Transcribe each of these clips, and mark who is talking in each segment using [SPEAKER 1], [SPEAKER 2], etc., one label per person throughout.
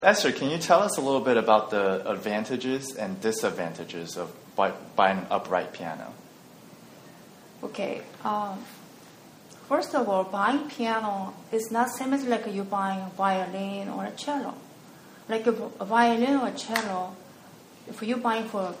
[SPEAKER 1] Esther, can you tell us a little bit about the advantages and disadvantages of buying an upright piano?
[SPEAKER 2] Okay. First of all, buying piano is not same as like you buying a violin or a cello. Like a violin or a cello, if you're buying for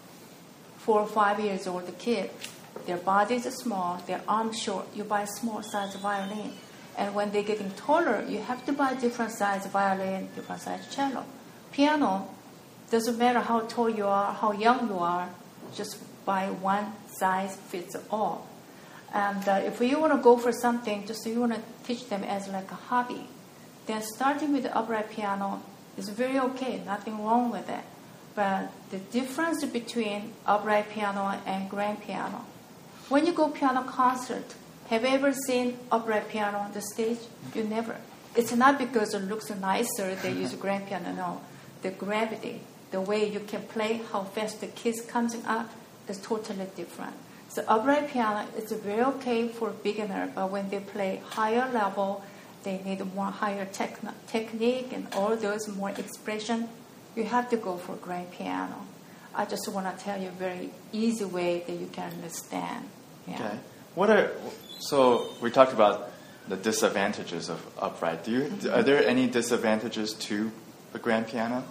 [SPEAKER 2] 4 or 5 years old kid, their bodies are small, their arms short, you buy a small size violin. And when they're getting taller, you have to buy different size violin, different size cello. Piano, doesn't matter how tall you are, how young you are, just buy one size fits all. And if you want to go for something, just you want to teach them as like a hobby, then starting with the upright piano is very okay, nothing wrong with it. But the difference between upright piano and grand piano, when you go piano concert, have you ever seen upright piano on the stage? You never. It's not because it looks nicer they use grand piano. No, the gravity, the way you can play, how fast the keys comes up is totally different. So upright piano is very okay for beginner, but when they play higher level, they need more higher technique and all those more expression. You have to go for grand piano. I just want to tell you a very easy way that you can understand. Yeah.
[SPEAKER 1] Okay. So we talked about the disadvantages of upright. Are there any disadvantages to a grand piano?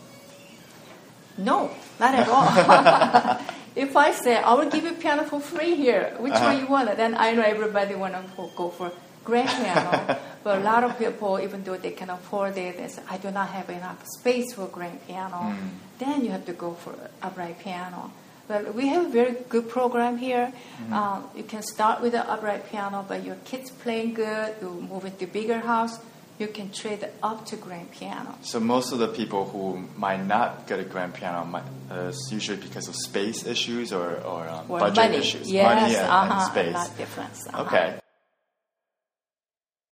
[SPEAKER 2] No, not at all. If I say, I will give you piano for free here, which one you want? Then I know everybody want to go for grand piano. But a lot of people, even though they can afford it, they say, I do not have enough space for grand piano. Then you have to go for upright piano. Well, we have a very good program here. You can start with the upright piano, but your kids playing good, you move into bigger house, you can trade up to grand piano.
[SPEAKER 1] So most of the people who might not get a grand piano is usually because of space issues or budget
[SPEAKER 2] money.
[SPEAKER 1] issues.
[SPEAKER 2] Yes,
[SPEAKER 1] money and space.
[SPEAKER 2] A lot difference.
[SPEAKER 1] Okay.